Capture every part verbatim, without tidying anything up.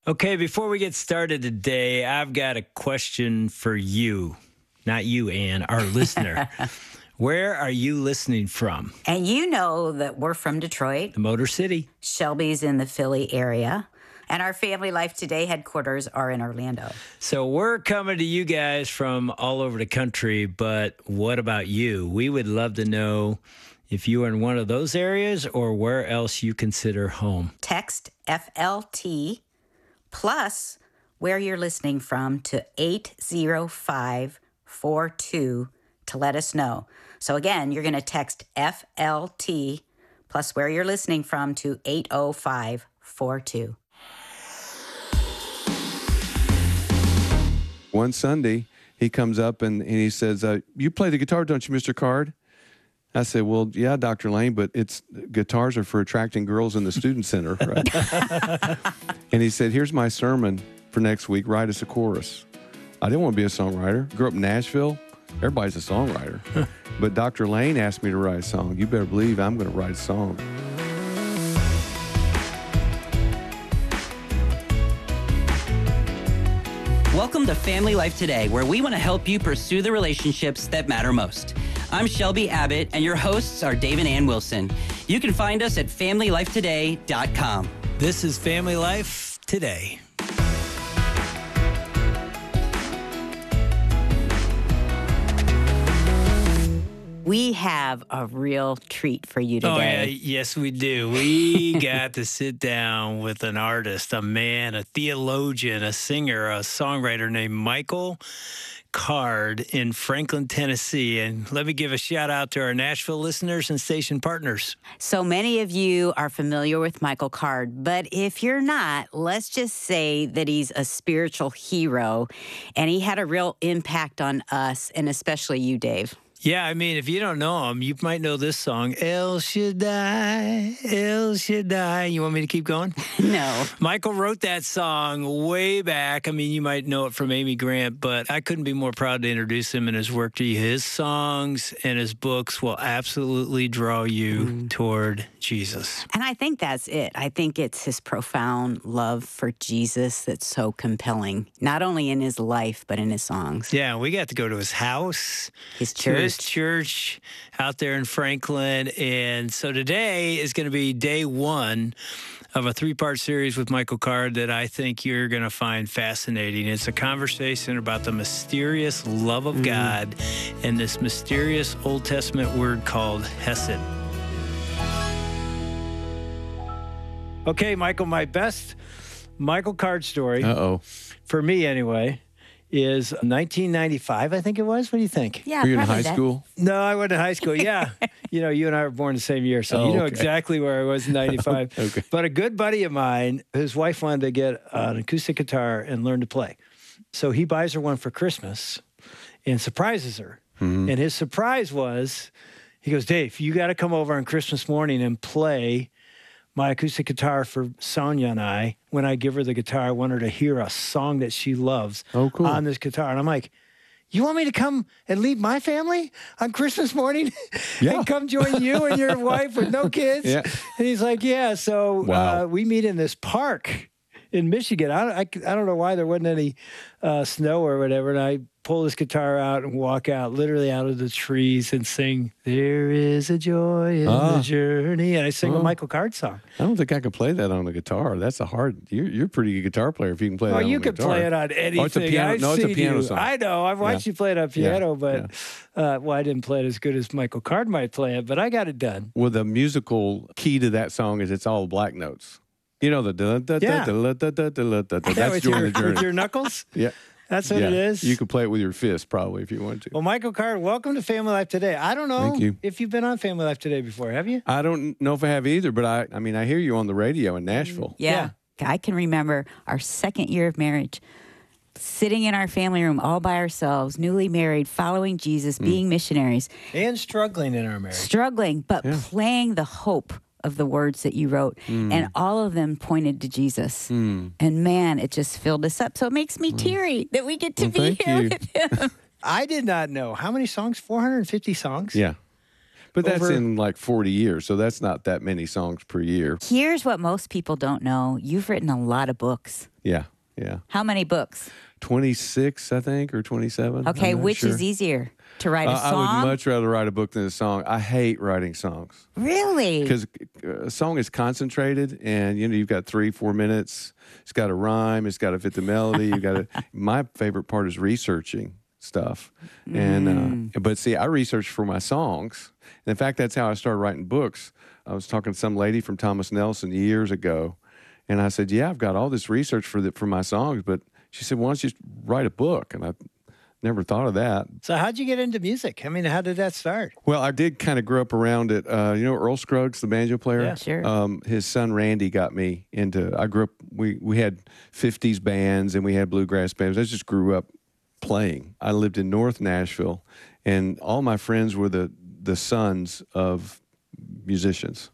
Okay, before we get started today, I've got a question for you. Not you, Ann, our listener. Where are you listening from? And you know that we're from Detroit. The Motor City. Shelby's in the Philly area. And our Family Life Today headquarters are in Orlando. So we're coming to you guys from all over the country, but what about you? We would love to know if you are in one of those areas or where else you consider home. Text F L T plus where you're listening from to eight zero five four two to let us know. So again, you're going to text F L T plus where you're listening from to eight zero five four two. One Sunday, he comes up and, and he says, uh, you play the guitar, don't you, Mister Card? I said, well, yeah, Doctor Lane, but it's guitars are for attracting girls in the student center, right? And he said, here's my sermon for next week. Write us a chorus. I didn't want to be a songwriter. Grew up in Nashville. Everybody's a songwriter. But Doctor Lane asked me to write a song. You better believe I'm going to write a song. Welcome to Family Life Today, where we want to help you pursue the relationships that matter most. I'm Shelby Abbott, and your hosts are Dave and Ann Wilson. You can find us at family life today dot com. This is Family Life Today. We have a real treat for you today. Oh, yeah, yes, we do. We got to sit down with an artist, a man, a theologian, a singer, a songwriter named Michael Card in Franklin, Tennessee. And let me give a shout out to our Nashville listeners and station partners. So many of you are familiar with Michael Card, but if you're not, let's just say that he's a spiritual hero, and he had a real impact on us, and especially you, Dave. Yeah, I mean, if you don't know him, you might know this song, El Shaddai, El Shaddai. You want me to keep going? No. Michael wrote that song way back. I mean, you might know it from Amy Grant, but I couldn't be more proud to introduce him and his work to you. His songs and his books will absolutely draw you mm. toward Jesus. And I think that's it. I think it's his profound love for Jesus that's so compelling, not only in his life, but in his songs. Yeah, we got to go to his house. His church. Church out there in Franklin. And so today is going to be day one of a three-part series with Michael Card that I think you're going to find fascinating. It's a conversation about the mysterious love of mm. God and this mysterious Old Testament word called Hesed. Okay, Michael, my best Michael Card story, Uh-oh. for me anyway, is nineteen ninety-five, I think it was. What do you think? Yeah, were you in high that. school? No, I wasn't in high school. Yeah. You know, you and I were born the same year, so oh, you know okay. exactly where I was in ninety-five. Okay. But a good buddy of mine, his wife wanted to get an acoustic guitar and learn to play. So he buys her one for Christmas and surprises her. Mm-hmm. And his surprise was, he goes, Dave, you got to come over on Christmas morning and play my acoustic guitar for Sonia and I. When I give her the guitar, I want her to hear a song that she loves oh, cool. on this guitar. And I'm like, you want me to come and lead my family on Christmas morning yeah. and come join you and your wife with no kids? Yeah. And he's like, yeah. So wow. uh, we meet in this park in Michigan. I don't, I, I don't know why there wasn't any uh, snow or whatever. And I pull this guitar out and walk out, literally out of the trees, and sing, there is a joy in ah. the journey. And I sing oh. a Michael Card song. I don't think I could play that on the guitar. That's a hard, you're, you're a pretty good guitar player if you can play that oh, on you the could guitar. play it on anything. Oh, it's a piano, I've no, it's a seen piano you. song. I know. I've watched yeah. you play it on piano, yeah. but, yeah. Uh, well, I didn't play it as good as Michael Card might play it, but I got it done. Well, the musical key to that song is it's all black notes. You know, the da da da da da da da da da. That's Join the Journey. With your knuckles? Yeah. That's what yeah. it is? You could play it with your fist probably if you wanted to. Well, Michael Card, welcome to Family Life Today. I don't know Thank you. if you've been on Family Life Today before, have you? I don't know if I have either, but I, I mean, I hear you on the radio in Nashville. Yeah. yeah. I can remember our second year of marriage, sitting in our family room all by ourselves, newly married, following Jesus, mm. being missionaries. And struggling in our marriage. Struggling, but yeah. playing the hope of the words that you wrote. Mm. And all of them pointed to Jesus. Mm. And man, it just filled us up. So it makes me teary that we get to well, be here you. with him. I did not know. How many songs? four hundred fifty songs? Yeah. But that's over- in like forty years, so that's not that many songs per year. Here's what most people don't know. You've written a lot of books. Yeah, yeah. How many books? twenty-six, I think, or twenty-seven. Okay, I'm not which sure. is easier? To write a Uh, song? I would much rather write a book than a song. I hate writing songs Really? because a song is concentrated, and you know you've got three, four minutes. It's got to rhyme. It's got to fit the melody. You got to. My favorite part is researching stuff, and uh, but see, I research for my songs. And in fact, that's how I started writing books. I was talking to some lady from Thomas Nelson years ago, and I said, "Yeah, I've got all this research for the, for my songs," but she said, "Why don't you just write a book?" And I never thought of that. So how'd you get into music? I mean, how did that start? Well, I did kind of grow up around it. Uh, you know, Earl Scruggs, the banjo player. Yeah. Sure. Um, his son Randy got me into. I grew up. We we had fifties bands and we had bluegrass bands. I just grew up playing. I lived in North Nashville, and all my friends were the the sons of musicians.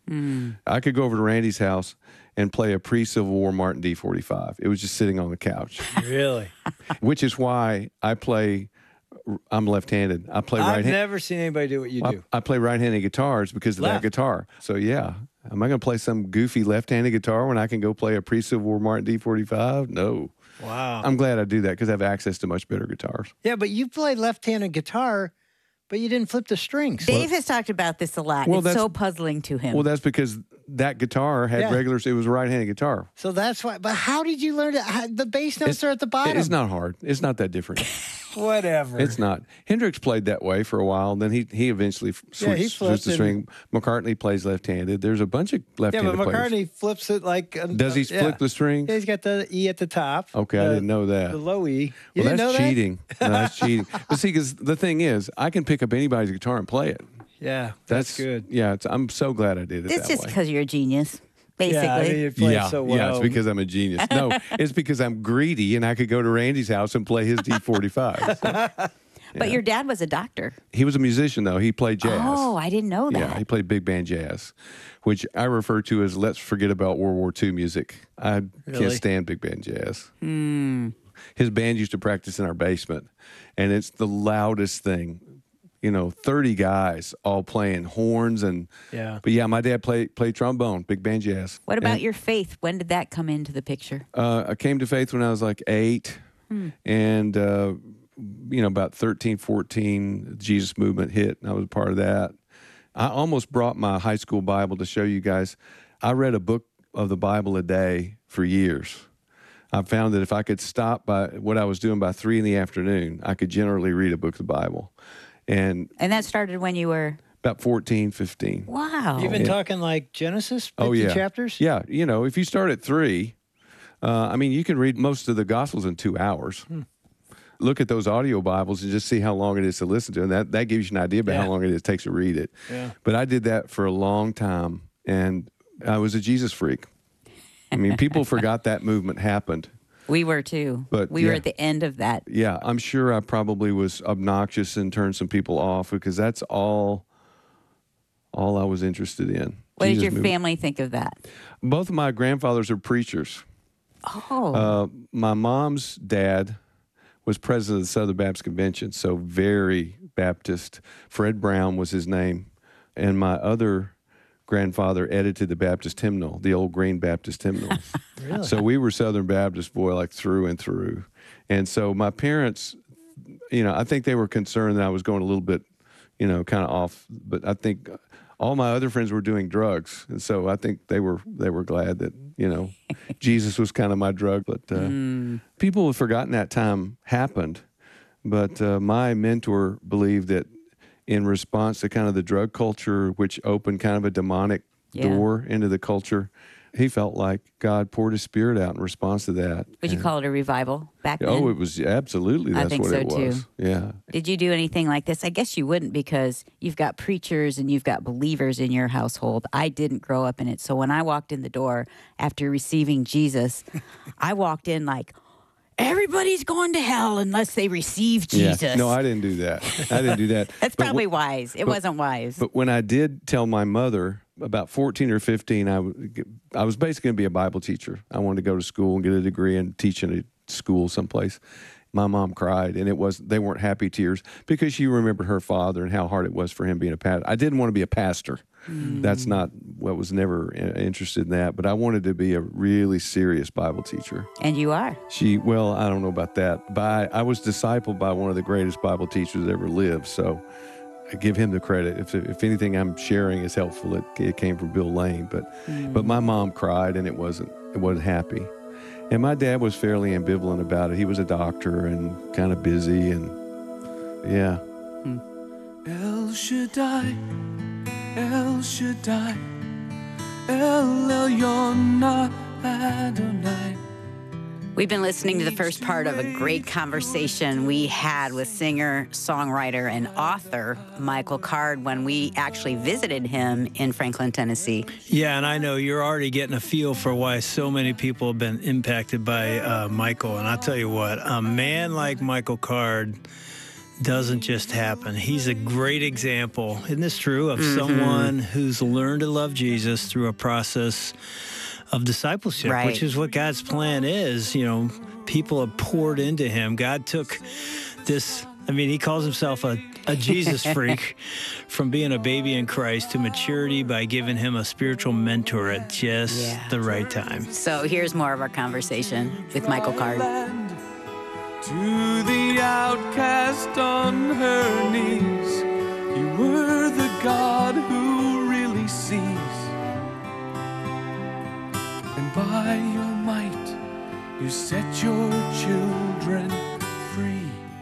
I could go over to Randy's house and play a pre-Civil War Martin D forty-five. It was just sitting on the couch, Really? which is why I play. I'm left-handed. I play I've right-handed. never seen anybody do what you do. I, I play right-handed guitars because of Left. that guitar. So yeah, am I going to play some goofy left-handed guitar when I can go play a pre-Civil War Martin D forty-five? No. Wow. I'm glad I do that because I have access to much better guitars. yeah, but you play left-handed guitar, but you didn't flip the strings. Dave has talked about this a lot. Well, it's that's- so puzzling to him. Well, that's because that guitar had Yeah. regular. It was a right-handed guitar. So that's why. But how did you learn to? How, the bass notes are at the bottom. It's not hard. It's not that different. Whatever. It's not. Hendrix played that way for a while, and then he he eventually f- Yeah, he switched, flipped switched the string. McCartney plays left-handed. There's a bunch of yeah, left-handed but players. McCartney flips it like. uh, Does he yeah. flip the strings? Yeah, he's got the E at the top. Okay, I the- didn't know that. The low E. You Well, didn't know that's that? cheating. No, that's cheating. But see, because the thing is, I can pick up anybody's guitar and play it. Yeah, that's, good. Yeah, it's, I'm so glad I did it it's that just way. because you're a genius, basically. Yeah, I mean, you play yeah, so well. yeah, it's because I'm a genius. No, it's because I'm greedy and I could go to Randy's house and play his D forty-five. But your dad was a doctor. He was a musician, though. He played jazz. Oh, I didn't know that. Yeah, he played big band jazz, which I refer to as let's forget about World War Two music. I Really? can't stand big band jazz. Hmm. His band used to practice in our basement, and it's the loudest thing. You know, thirty guys all playing horns and. Yeah. But yeah, my dad played played trombone, big band jazz. What about And, your faith? When did that come into the picture? Uh, I came to faith when I was like eight, and uh, you know, about thirteen, fourteen, the Jesus movement hit, and I was a part of that. I almost brought my high school Bible to show you guys. I read a book of the Bible a day for years. I found that if I could stop by what I was doing by three in the afternoon, I could generally read a book of the Bible. And And that started when you were, about fourteen, fifteen. wow. You've been Yeah. talking like Genesis, fifty Oh, yeah. chapters? Yeah, you know, if you start at three, uh, I mean, you can read most of the Gospels in two hours. Look at those audio Bibles and just see how long it is to listen to, and that, that gives you an idea about Yeah. how long it is, takes to read it. Yeah. But I did that for a long time, and I was a Jesus freak. I mean, people forgot that movement happened. We were too. But, we were yeah. at the end of that. Yeah, I'm sure I probably was obnoxious and turned some people off because that's all all I was interested in. What did Jesus your movement. family think of that? Both of my grandfathers are preachers. Oh, Uh, my mom's dad was president of the Southern Baptist Convention, so very Baptist. Fred Brown was his name. And my other grandfather edited the Baptist hymnal, the old Green Baptist hymnal. Really? So we were Southern Baptist, boy, like through and through. And so my parents, you know, I think they were concerned that I was going a little bit, you know, kind of off. But I think all my other friends were doing drugs, and so I think they were they were glad that, you know, Jesus was kind of my drug. But uh, people have forgotten that time happened. But uh, my mentor believed that in response to kind of the drug culture, which opened kind of a demonic Yeah. door into the culture, he felt like God poured his spirit out in response to that. would you And- call it a revival back then? Oh, it was absolutely. I That's think what so, it too. was. Yeah. Did you do anything like this? I guess you wouldn't because you've got preachers and you've got believers in your household. I didn't grow up in it. So when I walked in the door after receiving Jesus, I walked in like, everybody's going to hell unless they receive Jesus. Yeah. No, I didn't do that. I didn't do that. That's But probably wh- wise. It but- wasn't wise. But when I did tell my mother about fourteen or fifteen, I, w- I was basically going to be a Bible teacher. I wanted to go to school and get a degree and teach in a school someplace. my mom cried, and it was they weren't happy tears because she remembered her father and how hard it was for him being a pastor. I didn't want to be a pastor. Mm. That's not what was never interested in that, but I wanted to be a really serious Bible teacher. And you are. She, well, I don't know about that, but I, I was discipled by one of the greatest Bible teachers that ever lived, so I give him the credit. If if anything I'm sharing is helpful, it, it came from Bill Lane, but mm. but my mom cried, and it wasn't it wasn't happy. And my dad was fairly ambivalent about it. He was a doctor and kind of busy, and yeah. Hmm. El Shaddai, El Shaddai, El Elyon Adonai. We've been listening to the first part of a great conversation we had with singer, songwriter, and author Michael Card when we actually visited him in Franklin, Tennessee. Yeah, and I know you're already getting a feel for why so many people have been impacted by uh, Michael. And I'll tell you what, a man like Michael Card doesn't just happen. He's a great example, isn't this true, of mm-hmm. someone who's learned to love Jesus through a process of discipleship, right. which is what God's plan is. You know, people have poured into him. God took this, I mean, he calls himself a, a Jesus freak, from being a baby in Christ to maturity by giving him a spiritual mentor at just yeah. the right time. So here's more of our conversation with Michael Card. To the outcast on her knees, you were the God who really sees. And by your might, you set your children free.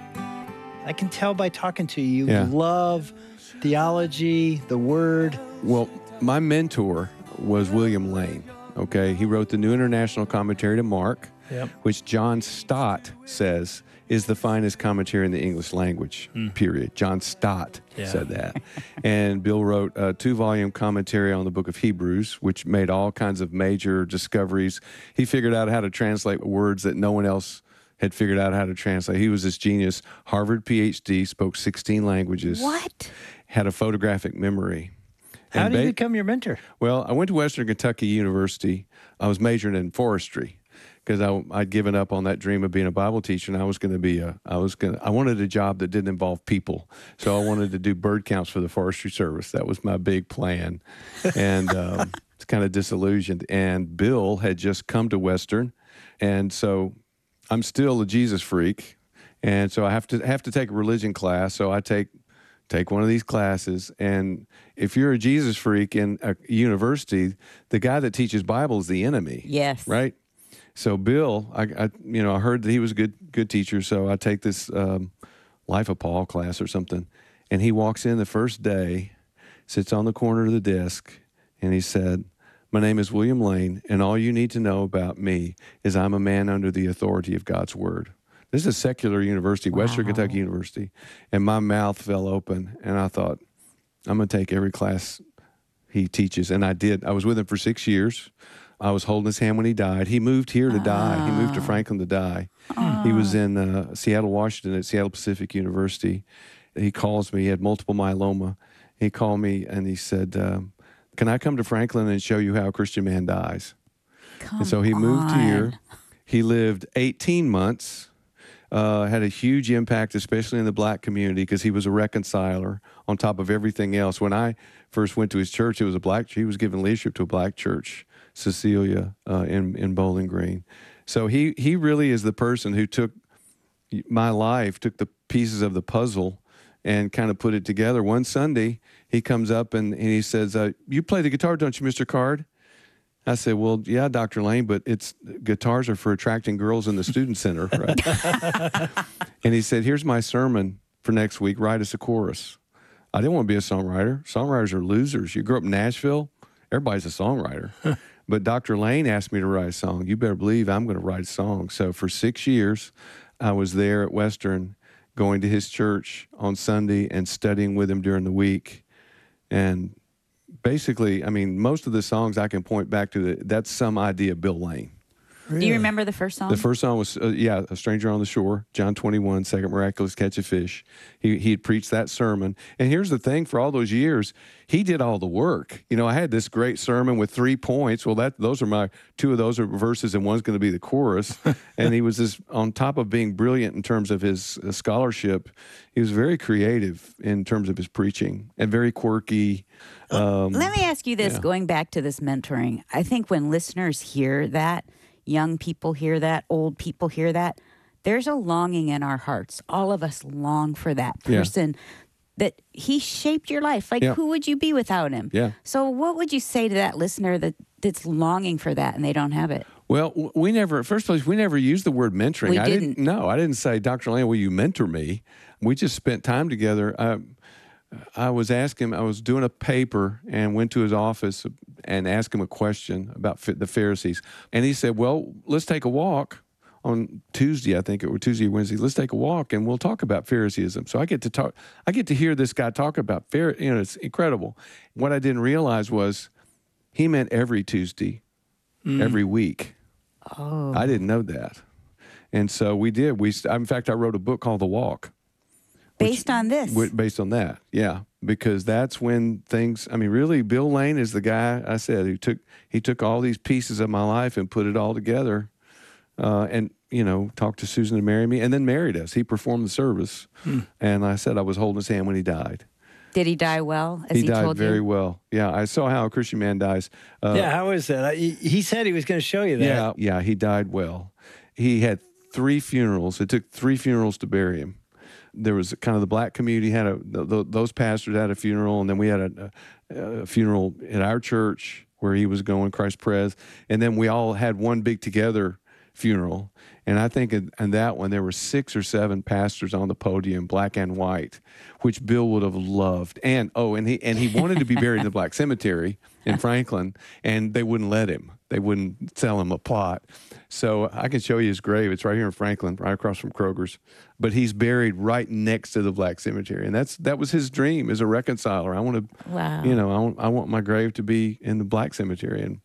I can tell by talking to you, Yeah. you love theology, the word. Well, my mentor was William Lane, okay? He wrote the New International Commentary to Mark, Yep. which John Stott says is the finest commentary in the English language, Mm. period. John Stott Yeah. said that. And Bill wrote a two-volume commentary on the book of Hebrews, which made all kinds of major discoveries. He figured out how to translate words that no one else had figured out how to translate. He was this genius. Harvard P H D, spoke sixteen languages. What? Had a photographic memory. How And did he ba- become your mentor? Well, I went to Western Kentucky University. I was majoring in forestry because I'd given up on that dream of being a Bible teacher, and I was going to be a, I was going to, I wanted a job that didn't involve people. So I wanted to do bird counts for the Forestry Service. That was my big plan. And um, it's kind of disillusioned. And Bill had just come to Western. And so I'm still a Jesus freak. And so I have to have to take a religion class. So I take take one of these classes, and if you're a Jesus freak in a university, the guy that teaches Bible is the enemy. Yes. Right? So Bill, I, I you know, I heard that he was a good good teacher, so I take this um, Life of Paul class or something, and he walks in the first day, sits on the corner of the desk, and he said, "My name is William Lane, and all you need to know about me is I'm a man under the authority of God's Word." This is a secular university, wow. Western Kentucky University. And my mouth fell open, and I thought, I'm going to take every class he teaches. And I did. I was with him for six years. I was holding his hand when he died. He moved here to oh. die. He moved to Franklin to die. Oh. He was in uh, Seattle, Washington at Seattle Pacific University. He calls me. He had multiple myeloma. He called me, and he said, um, can I come to Franklin and show you how a Christian man dies? Come and so he moved on. here. He lived eighteen months. Uh, had a huge impact, especially in the black community, because he was a reconciler on top of everything else. When I first went to his church, it was a black. He was giving leadership to a black church, Cecilia, uh, in in Bowling Green. So he he really is the person who took my life, took the pieces of the puzzle, and kind of put it together. One Sunday, he comes up and, and he says, uh, "You play the guitar, don't you, Mister Card?" I said, "Well, yeah, Doctor Lane, but it's guitars are for attracting girls in the student center, right?" And he said, "Here's my sermon for next week. Write us a chorus." I didn't want to be a songwriter. Songwriters are losers. You grew up in Nashville, everybody's a songwriter. But Doctor Lane asked me to write a song. You better believe I'm going to write a song. So for six years, I was there at Western, going to his church on Sunday and studying with him during the week. And basically, I mean, most of the songs I can point back to, the, that's some idea of Bill Lane. Do you remember the first song? The first song was, uh, yeah, A Stranger on the Shore, John twenty-one, Second Miraculous Catch of Fish. He he had preached that sermon. And here's the thing, for all those years, he did all the work. You know, I had this great sermon with three points. Well, that those are my, two of those are verses and one's going to be the chorus. And he was just, on top of being brilliant in terms of his uh, scholarship, he was very creative in terms of his preaching and very quirky. Um, Let me ask you this, yeah. going back to this mentoring. I think when listeners hear that, young people hear that, old people hear that, there's a longing in our hearts. All of us long for that Yeah. person that he shaped your life. Like, Yeah. who would you be without him? Yeah. So what would you say to that listener that, that's longing for that and they don't have it? Well, w- we never, first place, we never used the word mentoring. We I didn't. No, I didn't say, Doctor Lane, will you mentor me? We just spent time together. I, I was asking, I was doing a paper and went to his office and asked him a question about fi- the Pharisees. And he said, well, let's take a walk on Tuesday, I think it was Tuesday or Wednesday. Let's take a walk and we'll talk about Phariseeism. So I get to talk, I get to hear this guy talk about Pharisees. You know, it's incredible. What I didn't realize was he meant every Tuesday, every week. Oh. I didn't know that. And so we did. We, in fact, I wrote a book called The Walk. Based on this? Wi- Based on that, yeah, because that's when things. I mean, really, Bill Lane is the guy I said who took he took all these pieces of my life and put it all together, uh, and you know, talked to Susan to marry me, and then married us. He performed the service, Hmm. and I said I was holding his hand when he died. Did he die well, as He, he, died told very you? well. Yeah, I saw how a Christian man dies. Uh, yeah, how is that? I, he he said he was going to show you that. yeah, yeah, he died well. He had three funerals. It took three funerals to bury him. There was kind of the black community had a th- th- those pastors had a funeral, and then we had a, a, a funeral at our church where he was going, Christ Pres, and then we all had one big together funeral. And I think in, in that one there were six or seven pastors on the podium, black and white, which Bill would have loved. And oh, and he and he wanted to be buried in the Black Cemetery in Franklin, and they wouldn't let him. They wouldn't sell him a plot. So I can show you his grave. It's right here in Franklin, right across from Kroger's. But he's buried right next to the Black Cemetery, and that's that was his dream as a reconciler. I want to, Wow. you know, I want, I want my grave to be in the Black Cemetery, and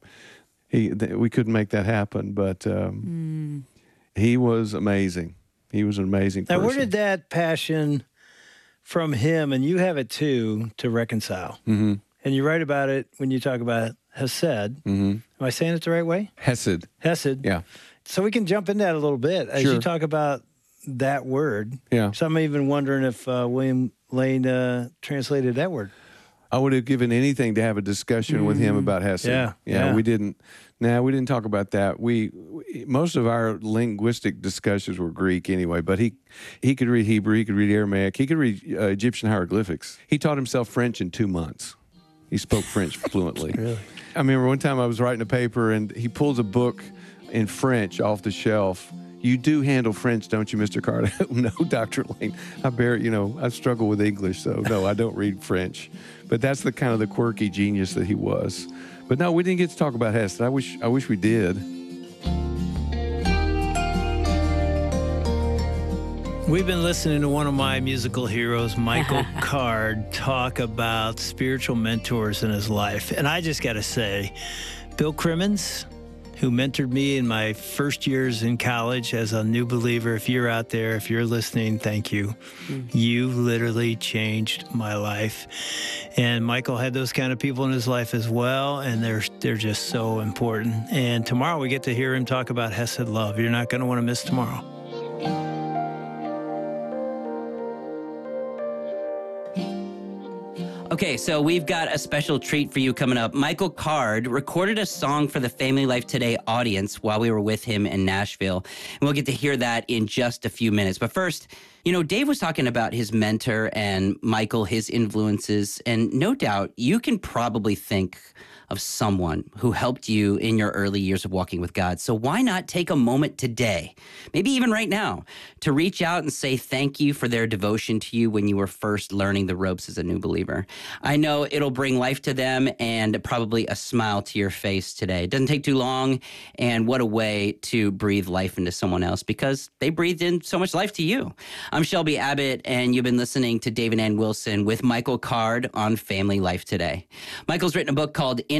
he th- we couldn't make that happen. But um, he was amazing. He was an amazing Now, person. where did that passion from him, and you have it too, to reconcile? Mm-hmm. And you write about it when you talk about Hesed. Mm-hmm. Am I saying it the right way? Hesed. Hesed. Yeah. So we can jump into that a little bit as Sure. you talk about that word. Yeah. So I'm even wondering if uh, William Lane uh, translated that word. I would have given anything to have a discussion with him about Hesed. Yeah, yeah, yeah. we didn't. No, we didn't talk about that. We, we most of our linguistic discussions were Greek anyway. But he he could read Hebrew, he could read Aramaic, he could read uh, Egyptian hieroglyphics. He taught himself French in two months. He spoke French fluently. Really? I remember one time I was writing a paper and he pulls a book in French off the shelf. You do handle French, don't you, Mister Carter? No, Doctor Lane. I bear, you know, I struggle with English, so no, I don't read French. But that's the kind of the quirky genius that he was. But no, we didn't get to talk about Hesed. I wish, I wish we did. We've been listening to one of my musical heroes, Michael Card, talk about spiritual mentors in his life. And I just got to say, Bill Crimmins, who mentored me in my first years in college as a new believer, if you're out there, if you're listening, thank you. Mm. You literally changed my life. And Michael had those kind of people in his life as well, and they're they're just so important. And tomorrow we get to hear him talk about Hesed love. You're not going to want to miss tomorrow. Okay, so we've got a special treat for you coming up. Michael Card recorded a song for the Family Life Today audience while we were with him in Nashville. And we'll get to hear that in just a few minutes. But first, you know, Dave was talking about his mentor and Michael, his influences. And no doubt you can probably think of someone who helped you in your early years of walking with God. So why not take a moment today, maybe even right now, to reach out and say thank you for their devotion to you when you were first learning the ropes as a new believer. I know it'll bring life to them and probably a smile to your face today. It doesn't take too long, and what a way to breathe life into someone else because they breathed in so much life to you. I'm Shelby Abbott, and you've been listening to Dave and Ann Wilson with Michael Card on Family Life Today. Michael's written a book called In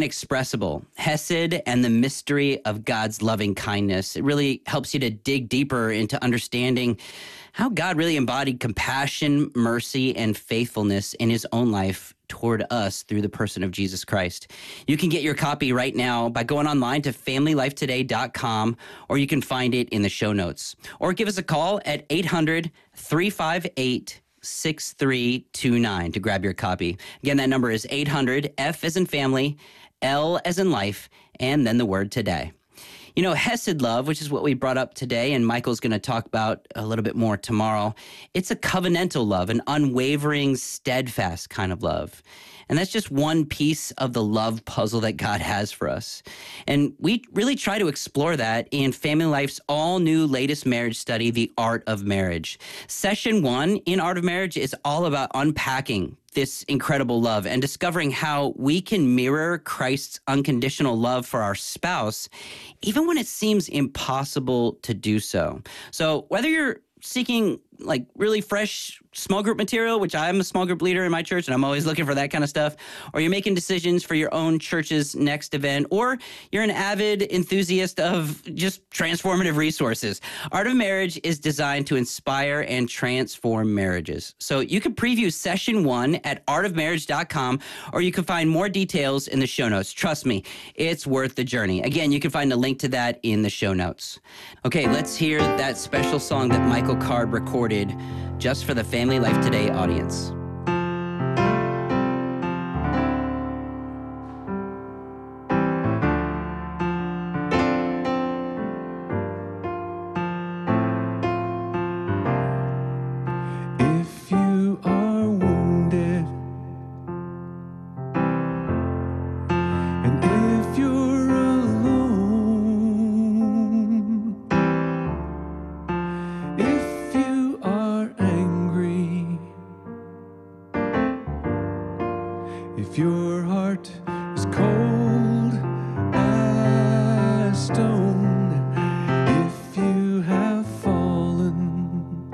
inexpressible, Hesed and the mystery of God's loving kindness. It really helps you to dig deeper into understanding how God really embodied compassion, mercy, and faithfulness in his own life toward us through the person of Jesus Christ. You can get your copy right now by going online to family life today dot com, or you can find it in the show notes. Or give us a call at eight hundred, three five eight, six three two nine to grab your copy. Again, that number is eight hundred, F as in family, L as in life, and then the word today. You know, Hesed love, which is what we brought up today, and Michael's going to talk about a little bit more tomorrow. It's a covenantal love, an unwavering, steadfast kind of love. And that's just one piece of the love puzzle that God has for us. And we really try to explore that in Family Life's all-new latest marriage study, The Art of Marriage. Session one in Art of Marriage is all about unpacking this incredible love and discovering how we can mirror Christ's unconditional love for our spouse, even when it seems impossible to do so. So whether you're seeking like really fresh small group material, which I'm a small group leader in my church and I'm always looking for that kind of stuff, or you're making decisions for your own church's next event, or you're an avid enthusiast of just transformative resources, Art of Marriage is designed to inspire and transform marriages. So you can preview session one at art of marriage dot com, or you can find more details in the show notes. Trust me, it's worth the journey. Again, you can find a link to that in the show notes. Okay, let's hear that special song that Michael Card recorded just for the Family Life Today audience. If you are wounded, and if you're alone, if you are angry, if your heart is cold as stone, if you have fallen,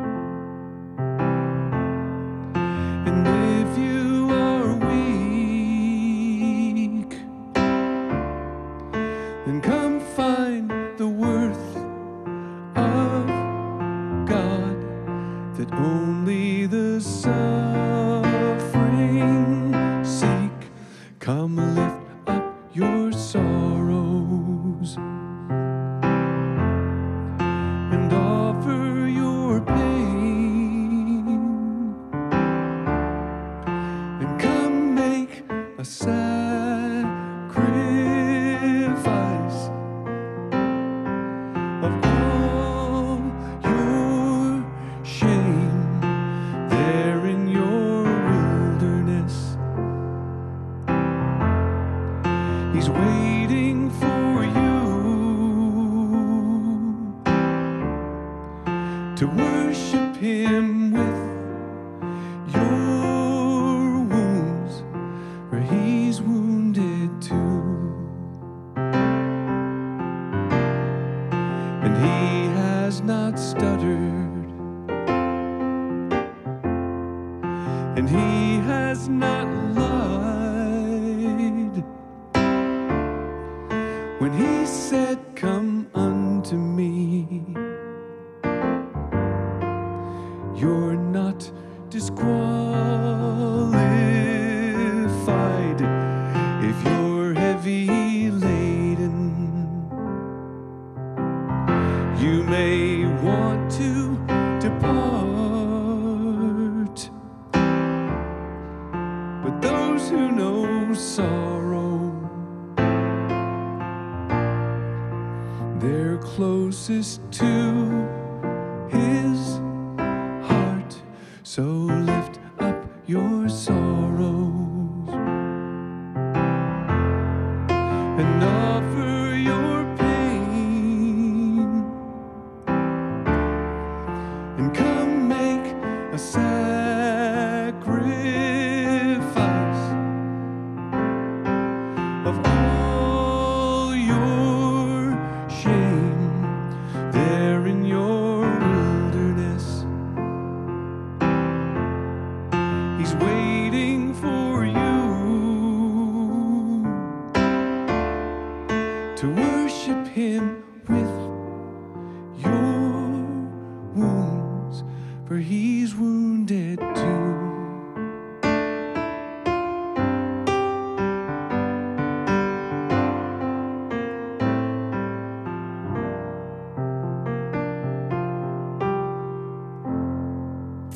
and if you are weak, then come find the worth of God that only the suffering seek. Come lift up your sorrows and offer your pain, and come make a sacrifice of all your shame there in your wilderness. He's waiting for you to worship him with your wounds where he's wounded too. And he has not stuttered, and he has not lied when he said, "Come unto me." You're not disqualified if you're heavy laden. You may want to depart, but those who know sorrow, they're closest to his heart. So lift up your sorrows and offer your pain, and come make a sacrifice of all your shame there in your wilderness. He's waiting for you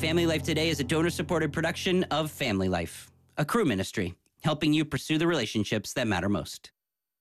Family Life Today is a donor-supported production of Family Life, a Crew ministry, helping you pursue the relationships that matter most.